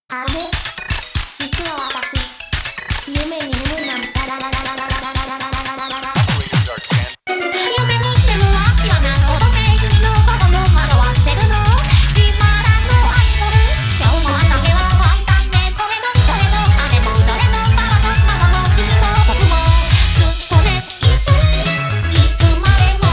あれ、実は私、夢に夢なんだらららららららららららら。夢見てるわけはなるほどね。君のことも惑わせるの。自慢のアイドル。今日の朝目は簡単ね。これもそれもあれもどれもママもママも君も僕もずっとね一緒にいつまでも。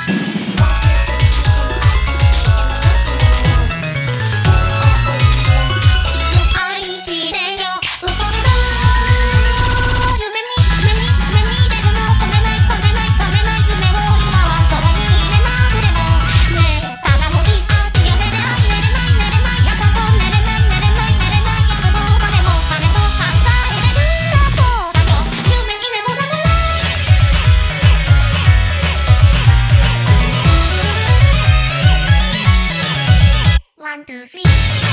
愛してよ嘘だ。夢見てるの。覚めない夢を今はそばにいれなくてもねえただもりあって夢であい寝れない朝と寝れない夜も金も金と考えれる。そうだよ夢に眠らないワン、ツー、スリー。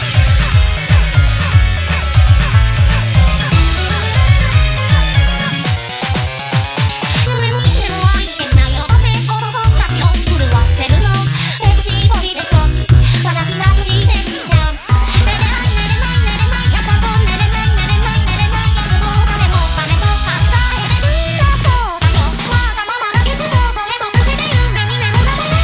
夢見てるわけないよね。男たちを震わせるの。セクシーボディでしょ。さらきなフリーテンション。寝れない朝と寝れない夜も金も金と考えれる。そうだよわがままだけどそれも全て夢に眠らない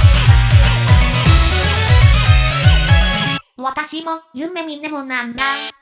私も夢に眠なんだ。